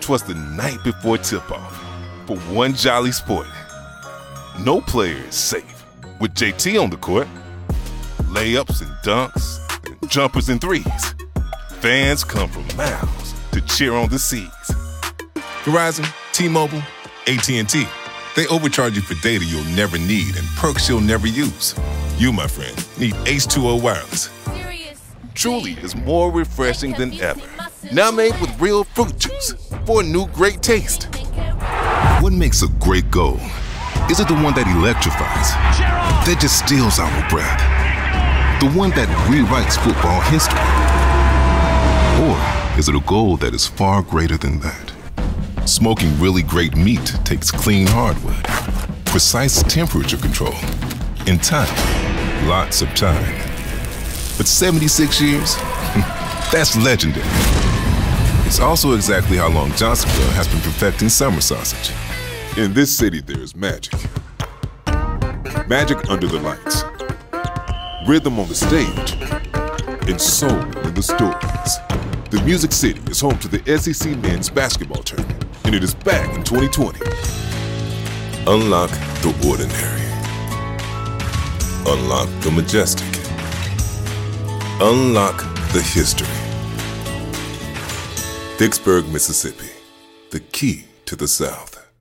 'twas the night before tip-off for one jolly sport. No player is safe with JT on the court. Layups and dunks, and jumpers and threes. Fans come from miles to cheer on the C's. Verizon, T-Mobile, AT&T. They overcharge you for data you'll never need and perks you'll never use. You, my friend, need H2O Wireless. Truly is more refreshing than ever. Now made with real fruit juice for a new great taste. What makes a great goal? Is it the one that electrifies, that just steals our breath? The one that rewrites football history? Or is it a goal that is far greater than that? Smoking really great meat takes clean hardwood, precise temperature control, and time. Lots of time. But 76 years? That's legendary. It's also exactly how long Johnsonville has been perfecting summer sausage. In this city, there's magic. Magic under the lights. Rhythm on the stage. And soul in the stories. The Music City is home to the SEC Men's Basketball Tournament, and it is back in 2020. Unlock the ordinary. Unlock the majestic. Unlock the history. Vicksburg, Mississippi, the key to the South.